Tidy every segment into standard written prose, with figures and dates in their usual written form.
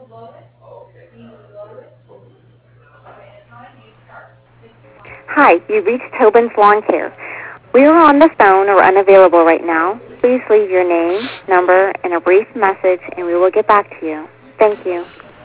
Hi, you've reached Tobin's Lawn Care. We are on the phone or unavailable right now. Please leave your name, number, and a brief message, and we will get back to you. Thank you.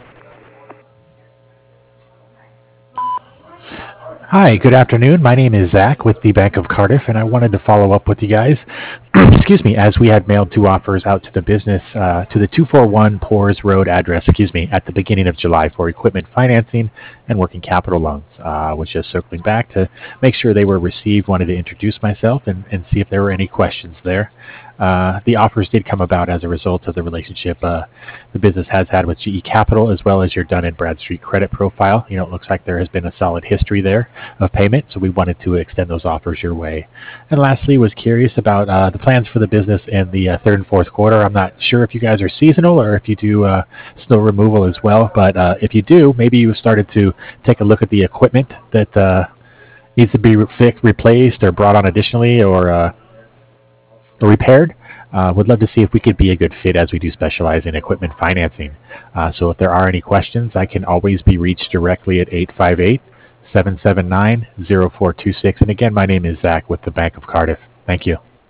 Hi, good afternoon. My name is Zach with the Bank of Cardiff, and I wanted to follow up with you guys. Excuse me, as we had mailed two offers out to the business, to the 241 Poors Road address, at the beginning of July for equipment financing and working capital loans. Was just circling back to make sure they were received. Wanted to introduce myself and see if there were any questions there. The offers did come about as a result of the relationship the business has had with GE Capital, as well as your Dun& Bradstreet credit profile. It looks like there has been a solid history there of payment, so we wanted to extend those offers your way. And lastly, was curious about the plans for the business in the third and fourth quarter. I'm not sure if you guys are seasonal or if you do snow removal as well, but if you do, maybe you started to take a look at the equipment that needs to be fixed, replaced, or brought on additionally, or repaired. Would love to see if we could be a good fit as we do specialize in equipment financing. So if there are any questions, I can always be reached directly at 858-779-0426. And again, my name is Zach with the Bank of Cardiff. Thank you.